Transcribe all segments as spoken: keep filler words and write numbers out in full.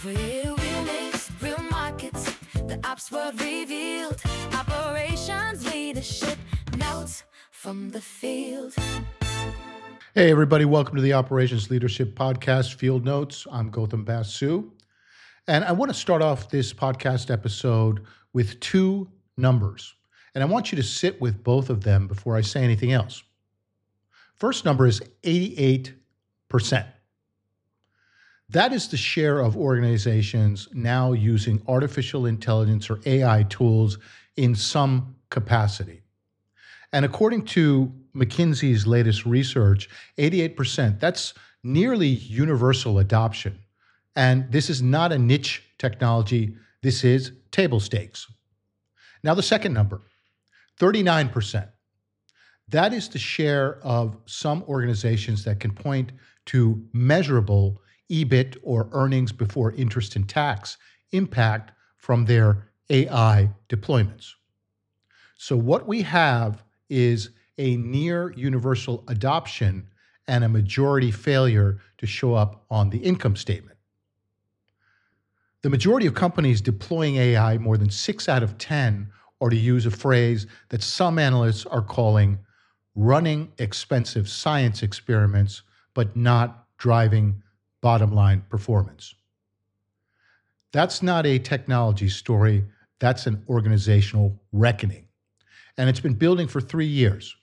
Real, real names, real markets, the ops world revealed. Operations leadership notes from the field. Hey, everybody, welcome to the Operations Leadership Podcast, Field Notes. I'm Gautam Basu. And I want to start off this podcast episode with two numbers. And I want you to sit with both of them before I say anything else. First number is eighty-eight percent. That is the share of organizations now using artificial intelligence or A I tools in some capacity. And according to McKinsey's latest research, eighty-eight percent, that's nearly universal adoption. And this is not a niche technology, this is table stakes. Now the second number, thirty-nine percent. That is the share of some organizations that can point to measurable E B I T or earnings before interest and tax impact from their A I deployments. So what we have is a near universal adoption and a majority failure to show up on the income statement. The majority of companies deploying A I, more than six out of ten, are, to use a phrase that some analysts are calling running expensive science experiments, but not driving bottom line performance. That's not a technology story, that's an organizational reckoning. And it's been building for three years.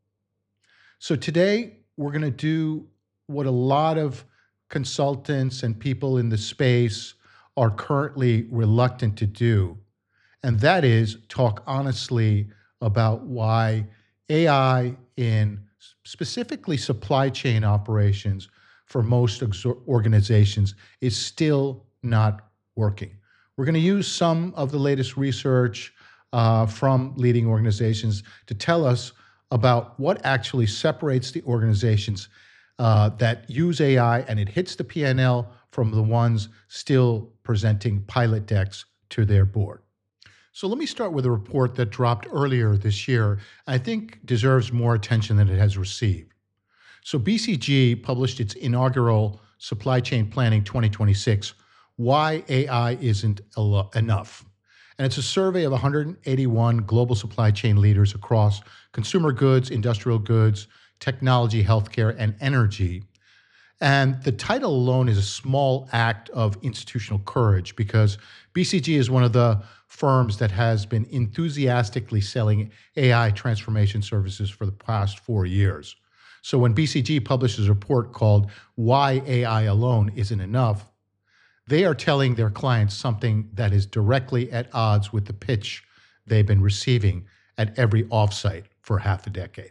So today, we're going to do what a lot of consultants and people in the space are currently reluctant to do, and that is talk honestly about why A I in specifically supply chain operations for most organizations is still not working. We're going to use some of the latest research uh, from leading organizations to tell us about what actually separates the organizations uh, that use A I and it hits the P and L from the ones still presenting pilot decks to their board. So let me start with a report that dropped earlier this year, I think deserves more attention than it has received. So B C G published its inaugural Supply Chain Planning twenty twenty-six, Why A I Isn't Enough. And it's a survey of one hundred eighty-one global supply chain leaders across consumer goods, industrial goods, technology, healthcare, and energy. And the title alone is a small act of institutional courage because B C G is one of the firms that has been enthusiastically selling A I transformation services for the past four years. So when B C G publishes a report called Why A I Alone Isn't Enough, they are telling their clients something that is directly at odds with the pitch they've been receiving at every offsite for half a decade.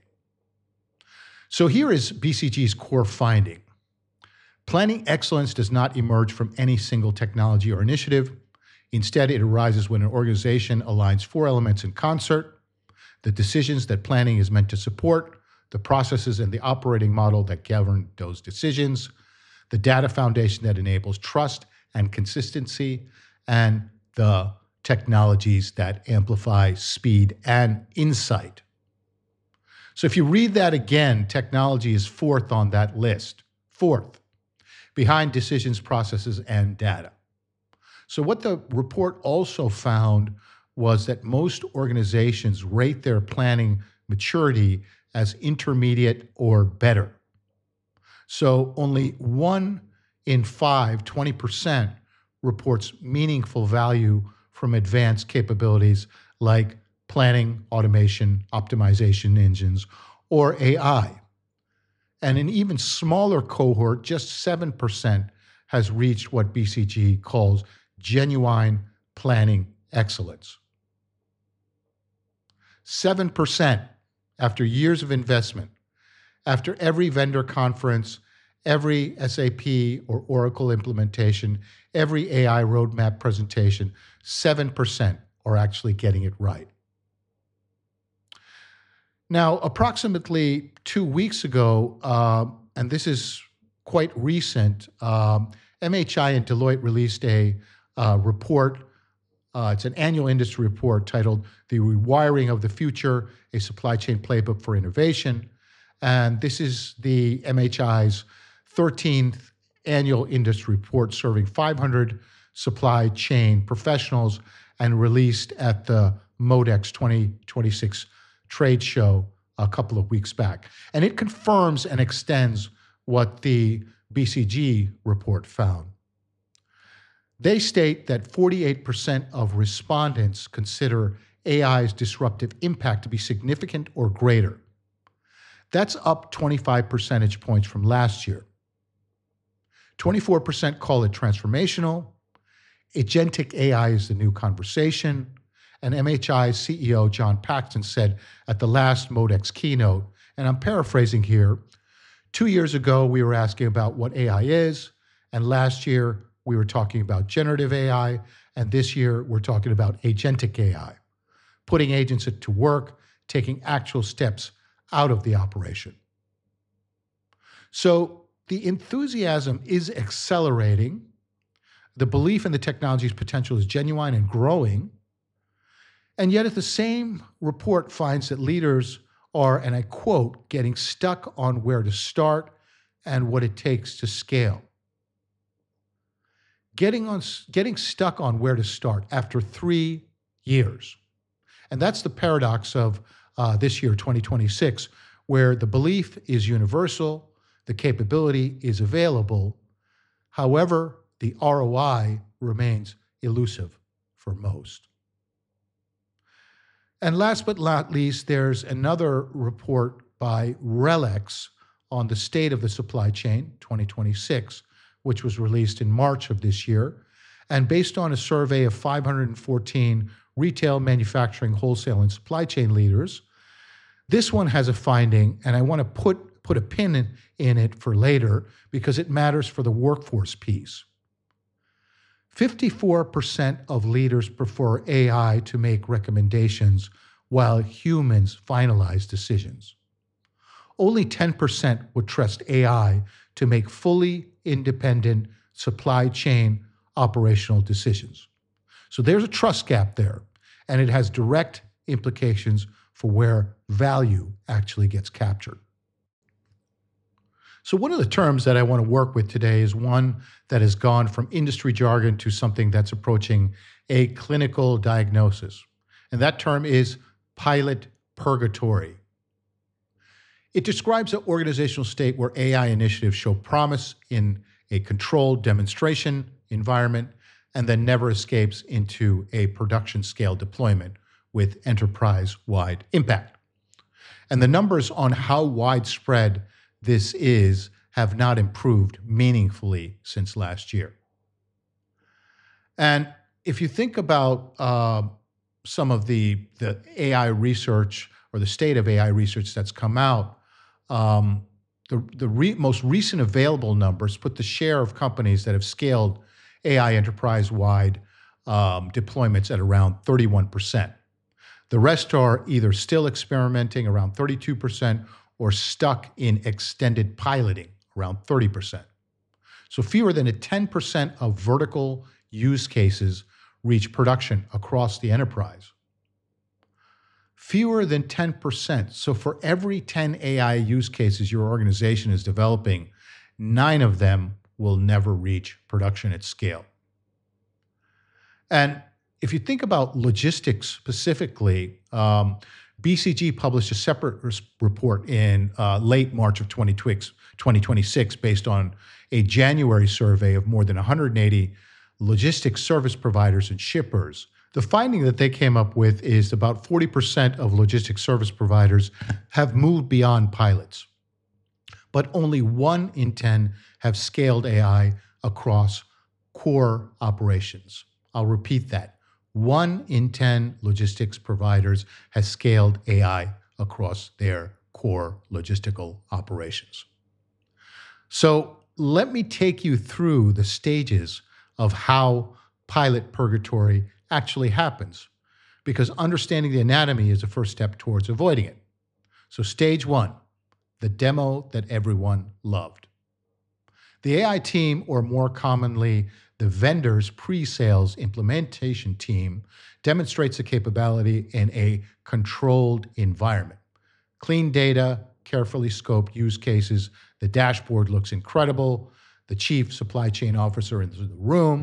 So here is B C G's core finding. Planning excellence does not emerge from any single technology or initiative. Instead, it arises when an organization aligns four elements in concert: the decisions that planning is meant to support, the processes and the operating model that govern those decisions, the data foundation that enables trust and consistency, and the technologies that amplify speed and insight. So if you read that again, technology is fourth on that list. Fourth, behind decisions, processes, and data. So what the report also found was that most organizations rate their planning maturity as intermediate or better. So only one in five, twenty percent, reports meaningful value from advanced capabilities like planning, automation, optimization engines, or A I. And an even smaller cohort, just seven percent, has reached what B C G calls genuine planning excellence. seven percent after years of investment, after every vendor conference, every S A P or Oracle implementation, every A I roadmap presentation, seven percent are actually getting it right. Now, approximately two weeks ago, uh, and this is quite recent, um, M H I and Deloitte released a uh, report. Uh, it's an annual industry report titled The Rewiring of the Future, a Supply Chain Playbook for Innovation. And this is the M H I's thirteenth annual industry report serving five hundred supply chain professionals and released at the MODEX twenty twenty-six trade show a couple of weeks back. And it confirms and extends what the B C G report found. They state that forty-eight percent of respondents consider A I's disruptive impact to be significant or greater. That's up twenty-five percentage points from last year. twenty-four percent call it transformational. Agentic A I is the new conversation. And M H I C E O John Paxton said at the last MODEX keynote, and I'm paraphrasing here, two years ago we were asking about what A I is, and last year we were talking about generative A I, and this year we're talking about agentic A I, putting agents to work, taking actual steps out of the operation. So the enthusiasm is accelerating. The belief in the technology's potential is genuine and growing. And yet at the same report finds that leaders are, and I quote, getting stuck on where to start and what it takes to scale. Getting on, getting stuck on where to start after three years. And that's the paradox of uh, this year, twenty twenty-six, where the belief is universal, the capability is available. However, the R O I remains elusive for most. And last but not least, there's another report by RELX on the state of the supply chain, twenty twenty-six, which was released in March of this year. And based on a survey of five hundred fourteen retail, manufacturing, wholesale, and supply chain leaders, this one has a finding, and I want to put, put a pin in, in it for later because it matters for the workforce piece. fifty-four percent of leaders prefer A I to make recommendations while humans finalize decisions. Only ten percent would trust A I to make fully independent supply chain operational decisions. So there's a trust gap there, and it has direct implications for where value actually gets captured. So one of the terms that I want to work with today is one that has gone from industry jargon to something that's approaching a clinical diagnosis. And that term is pilot purgatory. It describes an organizational state where A I initiatives show promise in a controlled demonstration environment and then never escapes into a production scale deployment with enterprise-wide impact. And the numbers on how widespread this is have not improved meaningfully since last year. And if you think about uh, some of the, the A I research or the state of A I research that's come out, um, the, the re- most recent available numbers put the share of companies that have scaled A I enterprise-wide um, deployments at around thirty-one percent. The rest are either still experimenting, around thirty-two percent, or stuck in extended piloting, around thirty percent. So fewer than a ten percent of vertical use cases reach production across the enterprise. Fewer than ten percent. So for every ten A I use cases your organization is developing, nine of them will never reach production at scale. And if you think about logistics specifically, um, B C G published a separate res- report in uh, late March of twenty twenty-six based on a January survey of more than one hundred eighty logistics service providers and shippers. The finding that they came up with is about forty percent of logistics service providers have moved beyond pilots, but only one in ten have scaled A I across core operations. I'll repeat that. One in ten logistics providers has scaled A I across their core logistical operations. So let me take you through the stages of how pilot purgatory actually happens, because understanding the anatomy is the first step towards avoiding it. So stage one, the demo that everyone loved. The A I team, or more commonly, the vendor's pre-sales implementation team, demonstrates the capability in a controlled environment. Clean data, carefully scoped use cases. The dashboard looks incredible. The chief supply chain officer in the room,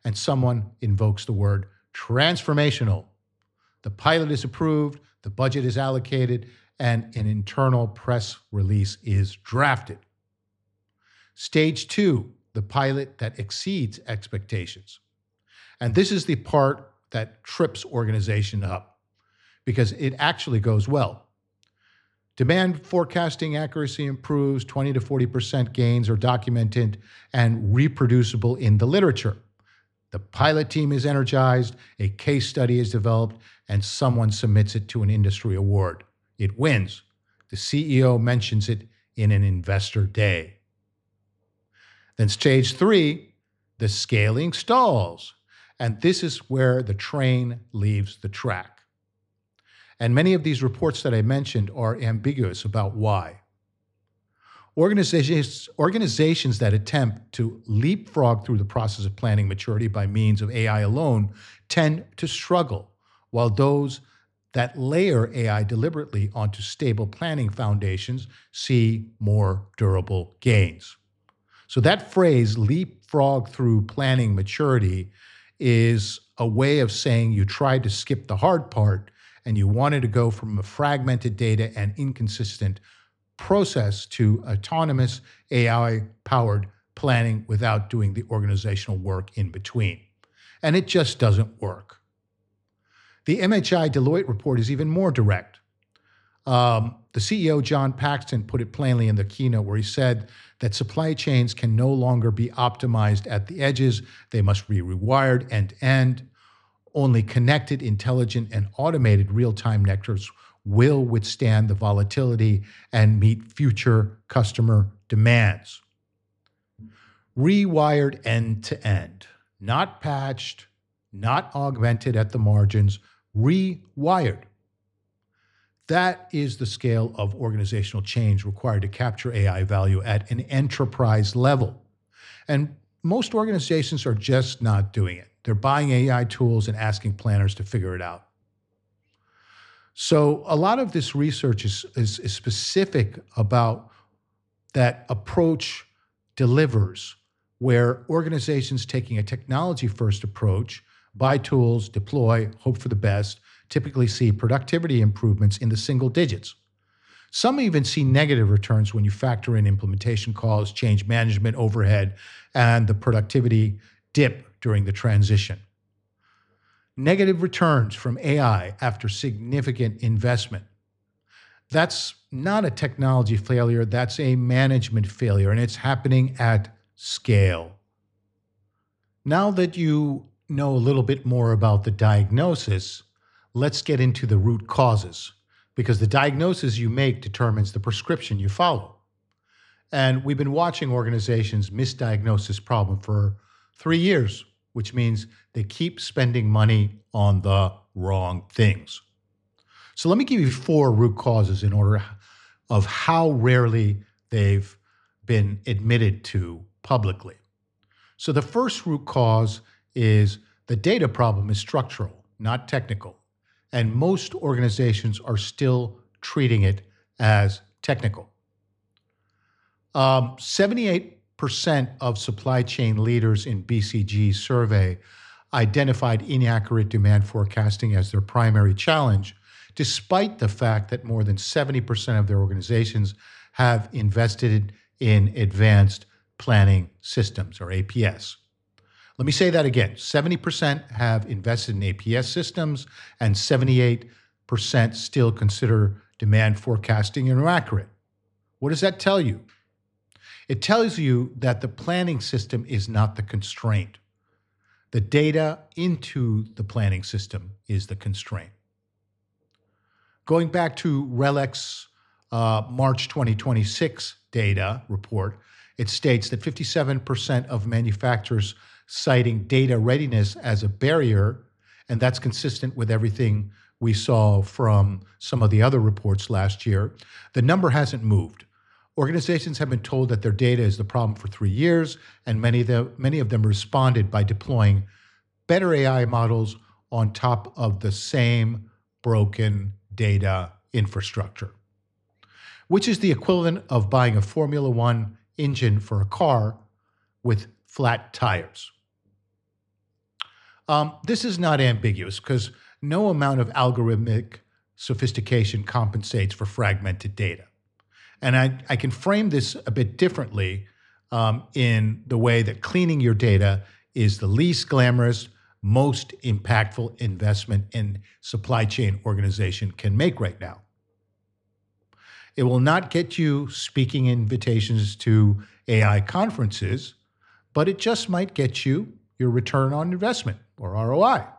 and someone invokes the word transformational. The pilot is approved, the budget is allocated, and an internal press release is drafted. Stage two, the pilot that exceeds expectations. And this is the part that trips organization up because it actually goes well. Demand forecasting accuracy improves, twenty to forty percent gains are documented and reproducible in the literature. The pilot team is energized, a case study is developed, and someone submits it to an industry award. It wins. The C E O mentions it in an investor day. Then stage three, the scaling stalls. And this is where the train leaves the track. And many of these reports that I mentioned are ambiguous about why. Organizations, organizations that attempt to leapfrog through the process of planning maturity by means of A I alone tend to struggle, while those that layer A I deliberately onto stable planning foundations see more durable gains. So that phrase, leapfrog through planning maturity, is a way of saying you tried to skip the hard part and you wanted to go from a fragmented data and inconsistent process to autonomous A I-powered planning without doing the organizational work in between. And it just doesn't work. The M H I Deloitte report is even more direct. Um, the C E O, John Paxton, put it plainly in the keynote where he said that supply chains can no longer be optimized at the edges. They must be rewired end to end. Only connected, intelligent, and automated real-time networks will withstand the volatility and meet future customer demands. Rewired end to end, not patched, not augmented at the margins, rewired. That is the scale of organizational change required to capture A I value at an enterprise level. And most organizations are just not doing it. They're buying A I tools and asking planners to figure it out. So a lot of this research is, is, is specific about that approach delivers, where organizations taking a technology-first approach, buy tools, deploy, hope for the best, typically see productivity improvements in the single digits. Some even see negative returns when you factor in implementation costs, change management overhead, and the productivity dip during the transition. Negative returns from A I after significant investment. That's not a technology failure, that's a management failure, and it's happening at scale. Now that you know a little bit more about the diagnosis, let's get into the root causes, because the diagnosis you make determines the prescription you follow. And we've been watching organizations misdiagnose this problem for three years, which means they keep spending money on the wrong things. So let me give you four root causes in order of how rarely they've been admitted to publicly. So the first root cause is the data problem is structural, not technical. And most organizations are still treating it as technical. Um, seventy-eight percent of supply chain leaders in B C G's survey identified inaccurate demand forecasting as their primary challenge, despite the fact that more than seventy percent of their organizations have invested in advanced planning systems, or A P S. Let me say that again. seventy percent have invested in A P S systems, and seventy-eight percent still consider demand forecasting inaccurate. What does that tell you? It tells you that the planning system is not the constraint. The data into the planning system is the constraint. Going back to RELEX uh, March twenty twenty-six data report, it states that fifty-seven percent of manufacturers citing data readiness as a barrier, and that's consistent with everything we saw from some of the other reports last year. The number hasn't moved. Organizations have been told that their data is the problem for three years, and many of them, many of them responded by deploying better A I models on top of the same broken data infrastructure, which is the equivalent of buying a Formula One engine for a car with flat tires. Um, this is not ambiguous because no amount of algorithmic sophistication compensates for fragmented data. And I, I can frame this a bit differently um, in the way that cleaning your data is the least glamorous, most impactful investment in supply chain organization can make right now. It will not get you speaking invitations to A I conferences, but it just might get you your return on investment, or R O I.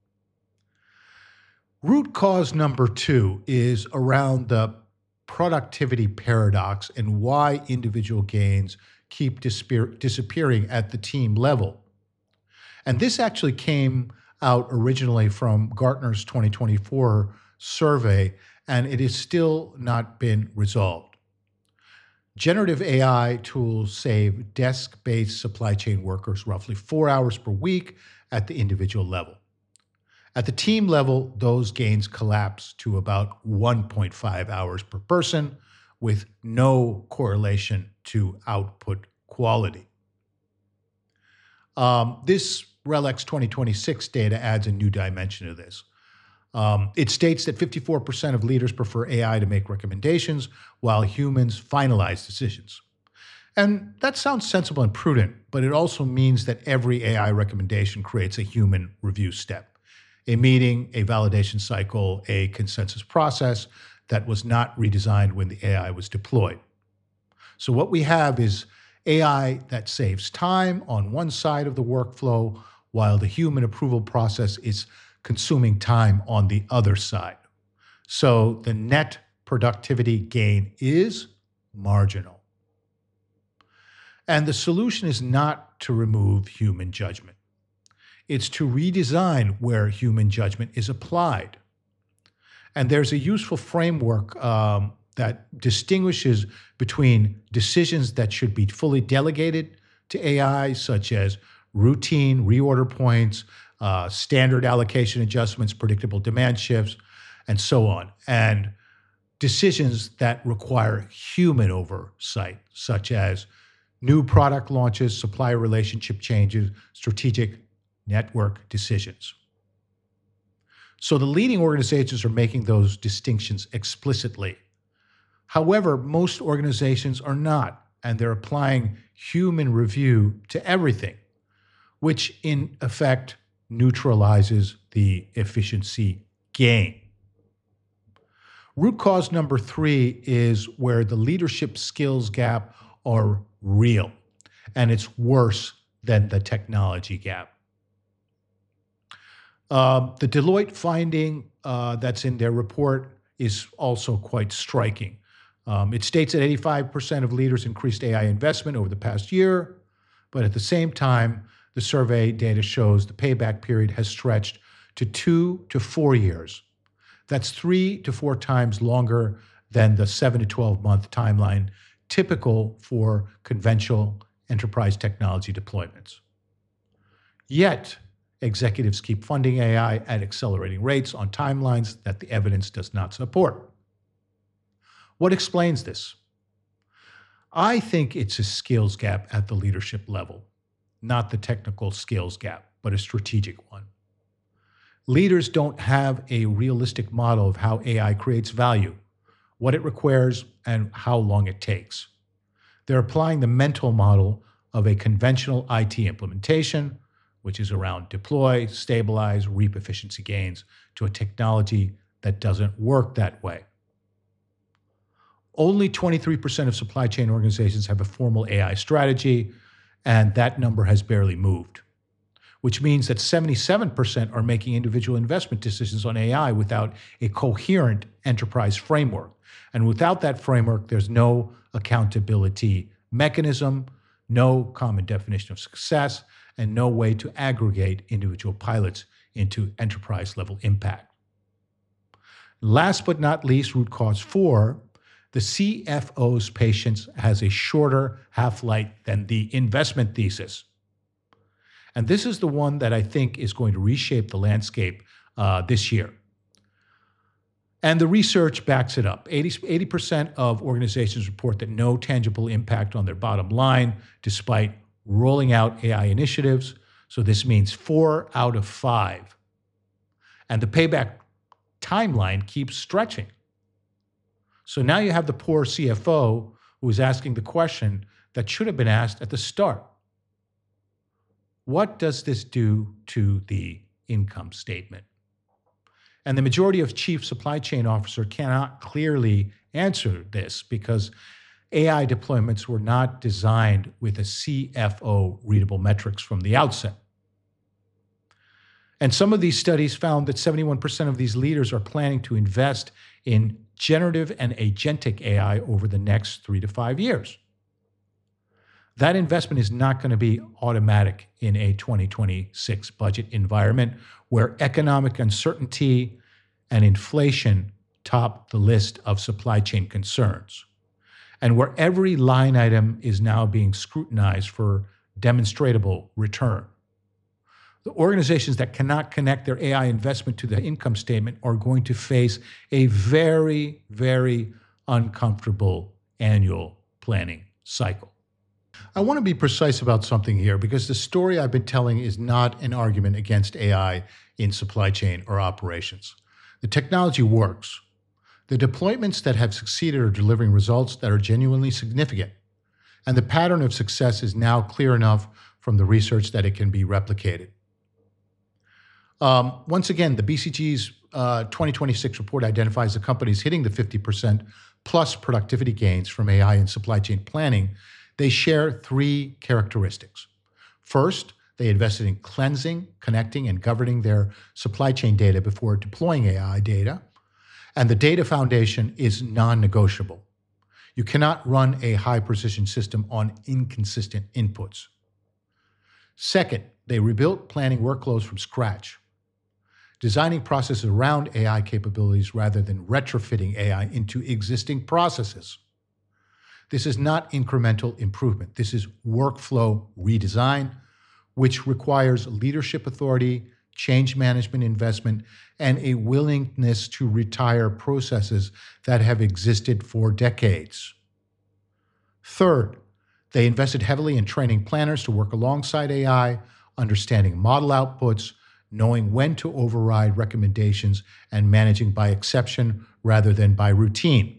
Root cause number two is around the productivity paradox and why individual gains keep disappear- disappearing at the team level. And this actually came out originally from Gartner's twenty twenty-four survey, and it has still not been resolved. Generative A I tools save desk-based supply chain workers roughly four hours per week at the individual level. At the team level, those gains collapse to about one point five hours per person, with no correlation to output quality. Um, this RELX twenty twenty-six data adds a new dimension to this. Um, it states that fifty-four percent of leaders prefer A I to make recommendations, while humans finalize decisions. And that sounds sensible and prudent, but it also means that every A I recommendation creates a human review step, a meeting, a validation cycle, a consensus process that was not redesigned when the A I was deployed. So what we have is A I that saves time on one side of the workflow, while the human approval process is consuming time on the other side. So the net productivity gain is marginal. And the solution is not to remove human judgment. It's to redesign where human judgment is applied. And there's a useful framework um, that distinguishes between decisions that should be fully delegated to A I, such as routine reorder points, uh, standard allocation adjustments, predictable demand shifts, and so on, and decisions that require human oversight, such as new product launches, supplier relationship changes, strategic network decisions. So the leading organizations are making those distinctions explicitly. However, most organizations are not, and they're applying human review to everything, which in effect neutralizes the efficiency gain. Root cause number three is where the leadership skills gap are real, and it's worse than the technology gap. Uh, the Deloitte finding uh, that's in their report is also quite striking. Um, it states that eighty-five percent of leaders increased A I investment over the past year, but at the same time, the survey data shows the payback period has stretched to two to four years. That's three to four times longer than the seven to twelve month timeline typical for conventional enterprise technology deployments. Yet, executives keep funding A I at accelerating rates on timelines that the evidence does not support. What explains this? I think it's a skills gap at the leadership level, not the technical skills gap, but a strategic one. Leaders don't have a realistic model of how A I creates value, what it requires, and how long it takes. They're applying the mental model of a conventional I T implementation, which is around deploy, stabilize, reap efficiency gains, to a technology that doesn't work that way. Only twenty-three percent of supply chain organizations have a formal A I strategy, and that number has barely moved, which means that seventy-seven percent are making individual investment decisions on A I without a coherent enterprise framework. And without that framework, there's no accountability mechanism, no common definition of success, and no way to aggregate individual pilots into enterprise-level impact. Last but not least, root cause four, the C F O's patience has a shorter half-life than the investment thesis. And this is the one that I think is going to reshape the landscape uh, this year. And the research backs it up. eighty percent of organizations report that no tangible impact on their bottom line, despite rolling out A I initiatives. So this means four out of five. And the payback timeline keeps stretching. So now you have the poor C F O who is asking the question that should have been asked at the start. What does this do to the income statement? And the majority of chief supply chain officers cannot clearly answer this because A I deployments were not designed with a C F O readable metrics from the outset. And some of these studies found that seventy-one percent of these leaders are planning to invest in generative and agentic A I over the next three to five years. That investment is not going to be automatic in a twenty twenty-six budget environment where economic uncertainty and inflation top the list of supply chain concerns, and where every line item is now being scrutinized for demonstrable return. The organizations that cannot connect their A I investment to the income statement are going to face a very, very uncomfortable annual planning cycle. I want to be precise about something here because the story I've been telling is not an argument against A I in supply chain or operations. The technology works. The deployments that have succeeded are delivering results that are genuinely significant. And the pattern of success is now clear enough from the research that it can be replicated. Um, once again, the B C G's uh, twenty twenty-six report identifies the companies hitting the fifty percent plus productivity gains from A I in supply chain planning. They share three characteristics. First, they invested in cleansing, connecting, and governing their supply chain data before deploying A I data. And the data foundation is non-negotiable. You cannot run a high-precision system on inconsistent inputs. Second, they rebuilt planning workflows from scratch, designing processes around A I capabilities rather than retrofitting A I into existing processes. This is not incremental improvement. This is workflow redesign, which requires leadership authority, change management investment, and a willingness to retire processes that have existed for decades. Third, they invested heavily in training planners to work alongside A I, understanding model outputs, knowing when to override recommendations, and managing by exception rather than by routine.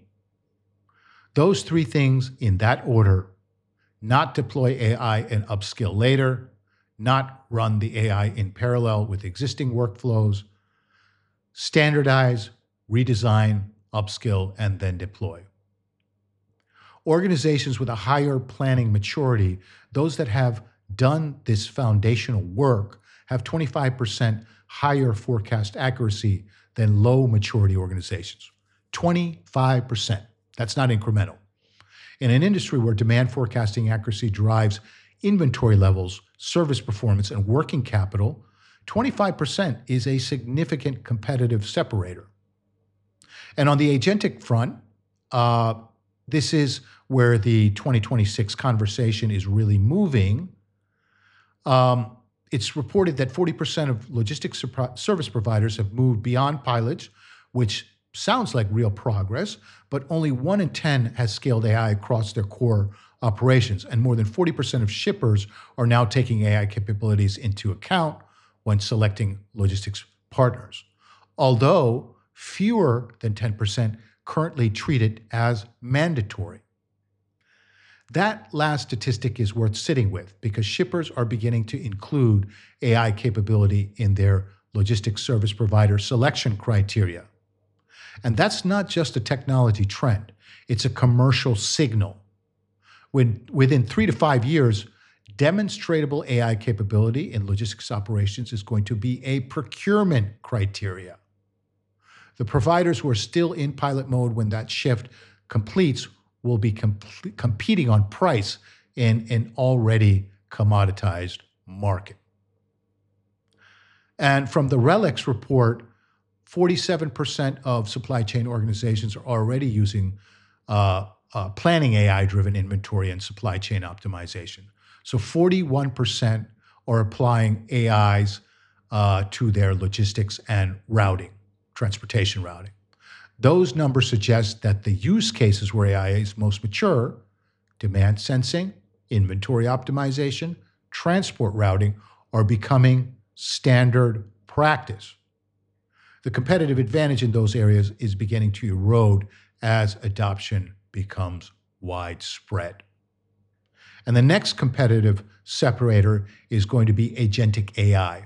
Those three things in that order: not deploy A I and upskill later, not run the A I in parallel with existing workflows, standardize, redesign, upskill, and then deploy. Organizations with a higher planning maturity, those that have done this foundational work, have twenty-five percent higher forecast accuracy than low maturity organizations. twenty-five percent. That's not incremental. In an industry where demand forecasting accuracy drives inventory levels, service performance, and working capital, twenty-five percent is a significant competitive separator. And on the agentic front, uh, this is where the twenty twenty-six conversation is really moving. Um, it's reported that forty percent of logistics service providers have moved beyond pilots, which sounds like real progress, but only one in ten has scaled A I across their core operations, and more than forty percent of shippers are now taking A I capabilities into account when selecting logistics partners, although fewer than ten percent currently treat it as mandatory. That last statistic is worth sitting with because shippers are beginning to include A I capability in their logistics service provider selection criteria. And that's not just a technology trend, it's a commercial signal. When, within three to five years, demonstrable A I capability in logistics operations is going to be a procurement criteria. The providers who are still in pilot mode when that shift completes will be comp- competing on price in an already commoditized market. And from the RELX report, forty-seven percent of supply chain organizations are already using uh, uh, planning A I-driven inventory and supply chain optimization. So forty-one percent are applying A Is uh, to their logistics and routing, transportation routing. Those numbers suggest that the use cases where A I is most mature, demand sensing, inventory optimization, transport routing, are becoming standard practice. The competitive advantage in those areas is beginning to erode as adoption becomes widespread. And the next competitive separator is going to be agentic A I.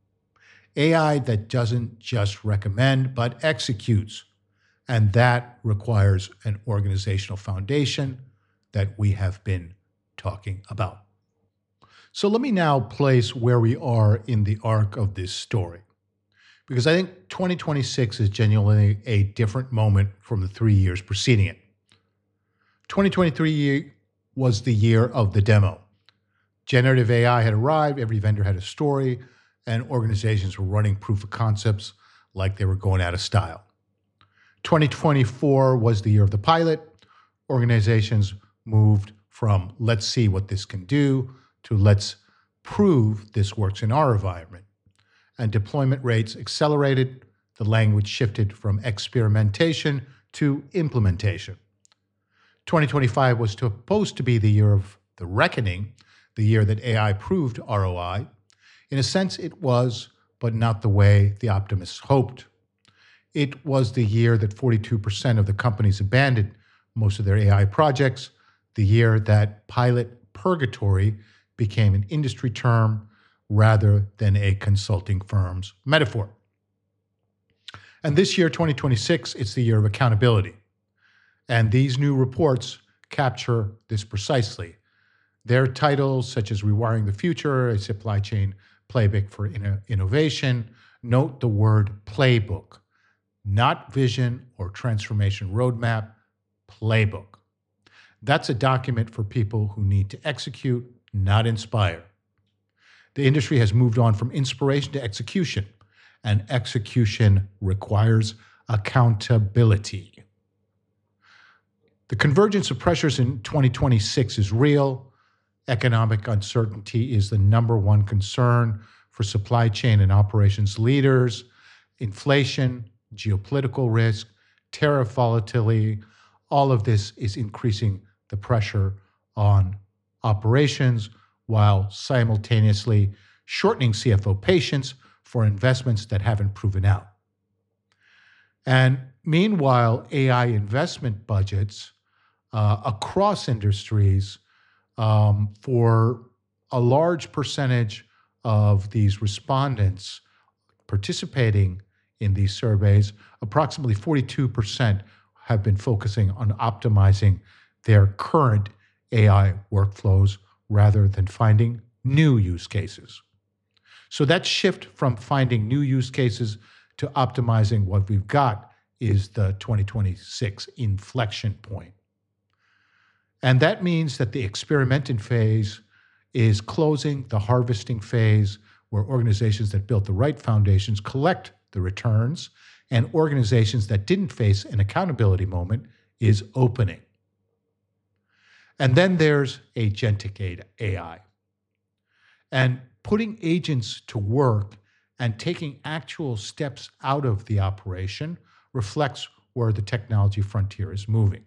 A I that doesn't just recommend, but executes. And that requires an organizational foundation that we have been talking about. So let me now place where we are in the arc of this story, because I think twenty twenty-six is genuinely a different moment from the three years preceding it. twenty twenty-three was the year of the demo. Generative A I had arrived, every vendor had a story, and organizations were running proof of concepts like they were going out of style. twenty twenty-four was the year of the pilot. Organizations moved from let's see what this can do to let's prove this works in our environment. And deployment rates accelerated. The language shifted from experimentation to implementation. twenty twenty-five was supposed to be the year of the reckoning, the year that A I proved R O I. In a sense, it was, but not the way the optimists hoped. It was the year that forty-two percent of the companies abandoned most of their A I projects, the year that pilot purgatory became an industry term rather than a consulting firm's metaphor. And this year, twenty twenty-six, it's the year of accountability. And these new reports capture this precisely. Their titles, such as Rewiring the Future, a supply chain playbook for inno- innovation, note the word playbook, not vision or transformation roadmap, playbook. That's a document for people who need to execute, not inspire. The industry has moved on from inspiration to execution, and execution requires accountability. The convergence of pressures in twenty twenty-six is real. Economic uncertainty is the number one concern for supply chain and operations leaders. Inflation, geopolitical risk, tariff volatility, all of this is increasing the pressure on operations while simultaneously shortening C F O patience for investments that haven't proven out. And meanwhile, A I investment budgets uh, across industries um, for a large percentage of these respondents participating in these surveys, approximately forty-two percent have been focusing on optimizing their current A I workflows rather than finding new use cases. So that shift from finding new use cases to optimizing what we've got is the twenty twenty-six inflection point. And that means that the experimenting phase is closing the harvesting phase, where organizations that built the right foundations collect the returns, and organizations that didn't face an accountability moment is opening. And then there's agentic A I. And putting agents to work and taking actual steps out of the operation reflects where the technology frontier is moving.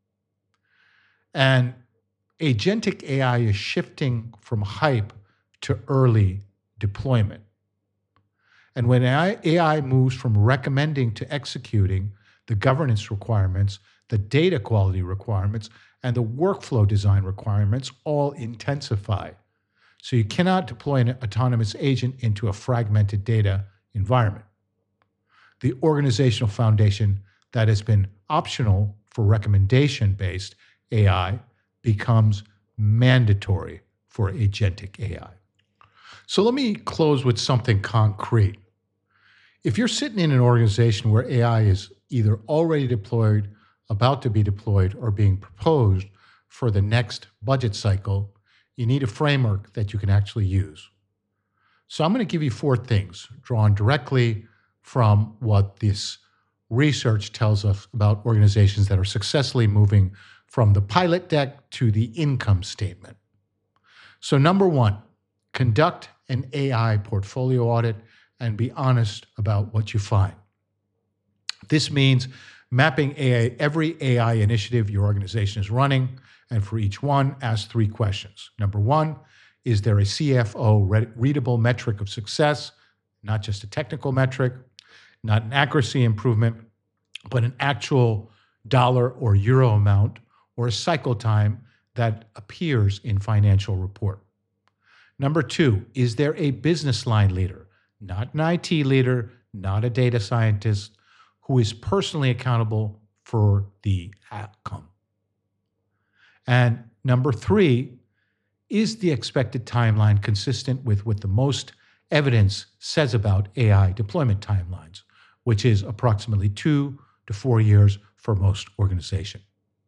And agentic A I is shifting from hype to early deployment. And when A I moves from recommending to executing, the governance requirements, the data quality requirements, and the workflow design requirements all intensify. So you cannot deploy an autonomous agent into a fragmented data environment. The organizational foundation that has been optional for recommendation-based A I becomes mandatory for agentic A I. So let me close with something concrete. If you're sitting in an organization where A I is either already deployed, about to be deployed, or being proposed for the next budget cycle, you need a framework that you can actually use. So I'm going to give you four things drawn directly from what this research tells us about organizations that are successfully moving from the pilot deck to the income statement. So number one, conduct an A I portfolio audit and be honest about what you find. This means mapping A I, every A I initiative your organization is running, and for each one, ask three questions. Number one, Is there a C F O readable metric of success, not just a technical metric, not an accuracy improvement, but an actual dollar or euro amount or a cycle time that appears in financial report? Number two, is there a business line leader, not an I T leader, not a data scientist, who is personally accountable for the outcome? And number three, is the expected timeline consistent with what the most evidence says about A I deployment timelines, which is approximately two to four years for most organizations?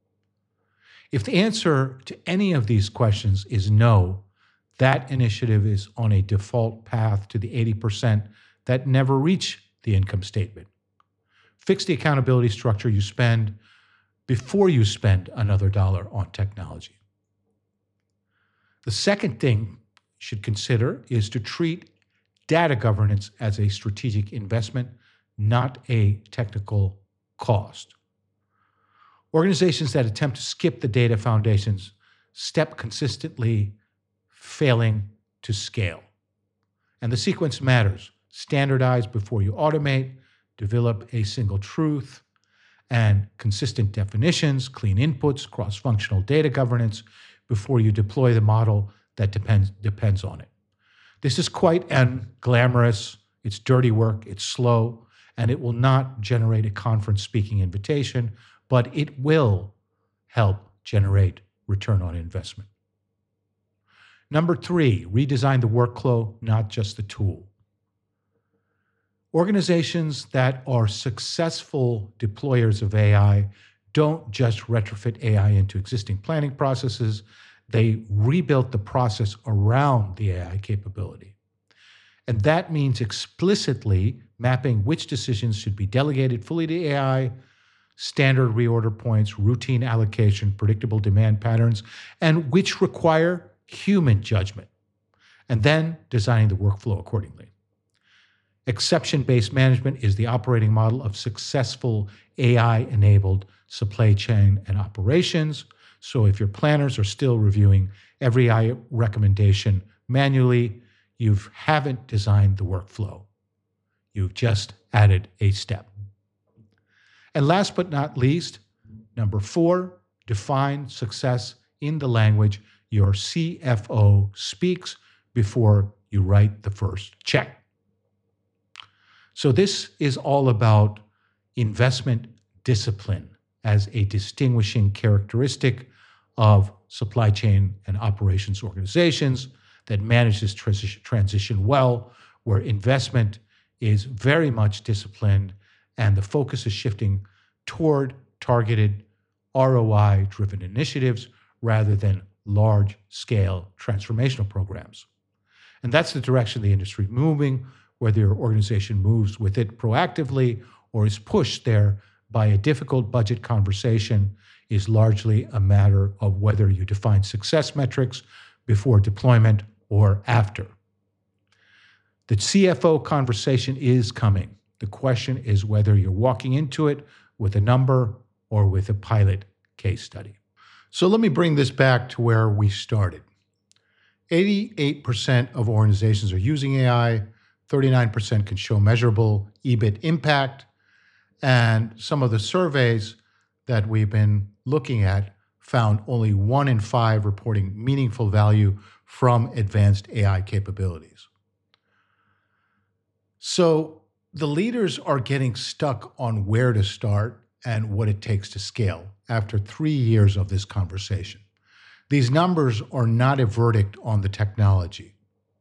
If the answer to any of these questions is no, that initiative is on a default path to the eighty percent that never reach the income statement. Fix the accountability structure you spend before you spend another dollar on technology. The second thing you should consider is to treat data governance as a strategic investment, not a technical cost. Organizations that attempt to skip the data foundations step consistently failing to scale. And the sequence matters. Standardize before you automate, develop a single truth, and consistent definitions, clean inputs, cross-functional data governance before you deploy the model that depends, depends on it. This is quite unglamorous, it's dirty work, it's slow, and it will not generate a conference speaking invitation, but it will help generate return on investment. Number three, redesign the workflow, not just the tool. Organizations that are successful deployers of A I don't just retrofit A I into existing planning processes, they rebuilt the process around the A I capability. And that means explicitly mapping which decisions should be delegated fully to A I, standard reorder points, routine allocation, predictable demand patterns, and which require human judgment, and then designing the workflow accordingly. Exception-based management is the operating model of successful A I-enabled supply chain and operations. So if your planners are still reviewing every A I recommendation manually, you haven't designed the workflow. You've just added a step. And last but not least, number four, define success in the language your C F O speaks before you write the first check. So this is all about investment discipline as a distinguishing characteristic of supply chain and operations organizations that manage this transition, transition well, where investment is very much disciplined and the focus is shifting toward targeted R O I-driven initiatives rather than large-scale transformational programs. And that's the direction the industry is moving, whether your organization moves with it proactively or is pushed there by a difficult budget conversation is largely a matter of whether you define success metrics before deployment or after. The C F O conversation is coming. The question is whether you're walking into it with a number or with a pilot case study. So let me bring this back to where we started. eighty-eight percent of organizations are using A I, thirty-nine percent can show measurable E B I T impact, and some of the surveys that we've been looking at found only one in five reporting meaningful value from advanced A I capabilities. So the leaders are getting stuck on where to start and what it takes to scale after three years of this conversation. These numbers are not a verdict on the technology.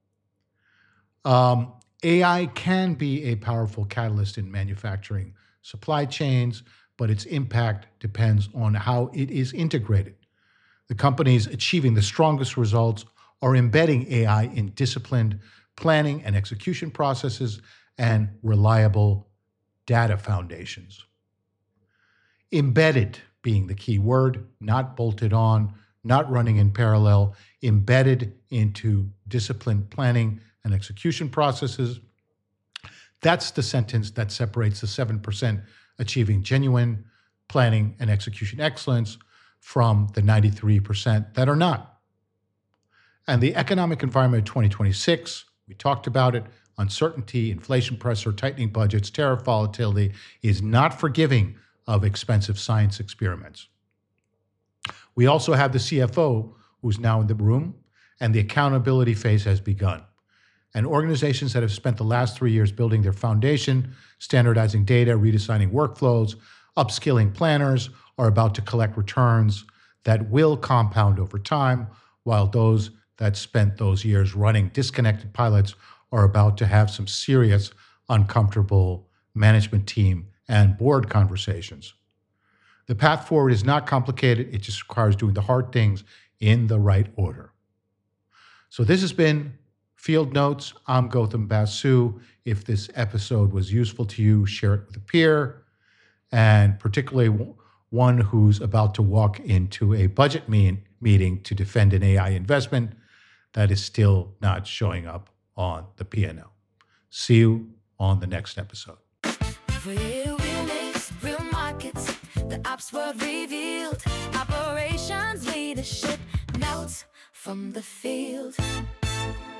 Um, A I can be a powerful catalyst in manufacturing supply chains, but its impact depends on how it is integrated. The companies achieving the strongest results are embedding A I in disciplined planning and execution processes and reliable data foundations. Embedded being the key word, not bolted on, not running in parallel, embedded into disciplined planning and execution processes. That's the sentence that separates the seven percent achieving genuine planning and execution excellence from the ninety-three percent that are not. And the economic environment of twenty twenty-six, we talked about it, uncertainty, inflation pressure, tightening budgets, tariff volatility is not forgiving of expensive science experiments. We also have the C F O who's now in the room, and the accountability phase has begun. And organizations that have spent the last three years building their foundation, standardizing data, redesigning workflows, upskilling planners are about to collect returns that will compound over time, while those that spent those years running disconnected pilots are about to have some serious, uncomfortable management team and board conversations. The path forward is not complicated. It just requires doing the hard things in the right order. So this has been Field Notes. I'm Gautam Basu. If this episode was useful to you, share it with a peer, and particularly one who's about to walk into a budget mean, meeting to defend an A I investment that is still not showing up on the P and L. See you on the next episode. Real, real names, real markets, the ops world revealed. Operations, leadership, notes from the field.